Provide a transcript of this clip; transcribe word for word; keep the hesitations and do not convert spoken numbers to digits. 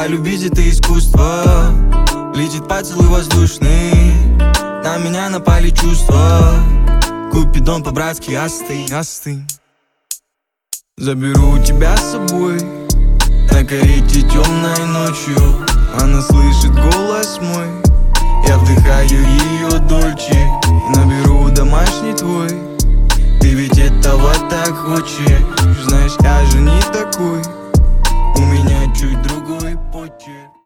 Полюбить это искусство. Летит поцелуй воздушный, на меня напали чувства. Купидон по-братски остынь, остынь. Заберу тебя с собой на карете темной ночью. Она слышит голос мой, я вдыхаю ее дольче и наберу домашний твой. Ты ведь этого так хочешь, знаешь, я же не такой.